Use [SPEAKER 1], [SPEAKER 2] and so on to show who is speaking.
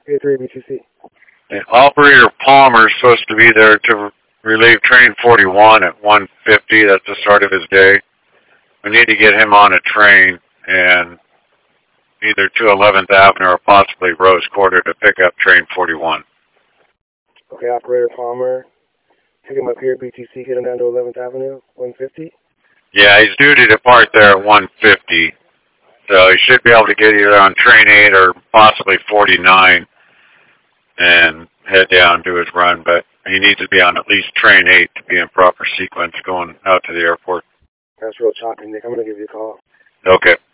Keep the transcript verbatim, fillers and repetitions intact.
[SPEAKER 1] three B T C.
[SPEAKER 2] And Operator Palmer is supposed to be there to relieve train forty-one at one fifty. That's the start of his day. We need to get him on a train and either to eleventh Avenue or possibly Rose Quarter to pick up train forty-one.
[SPEAKER 1] Okay, Operator Palmer. Pick him up here, B T C, get him down to eleventh Avenue, one fifty.
[SPEAKER 2] Yeah, he's due to depart there at one fifty. So he should be able to get either on train eight or possibly forty-nine and head down to his run. But he needs to be on at least train eight to be in proper sequence going out to the airport.
[SPEAKER 1] That's real choppy, Nick. I'm going to give you a call.
[SPEAKER 2] Okay.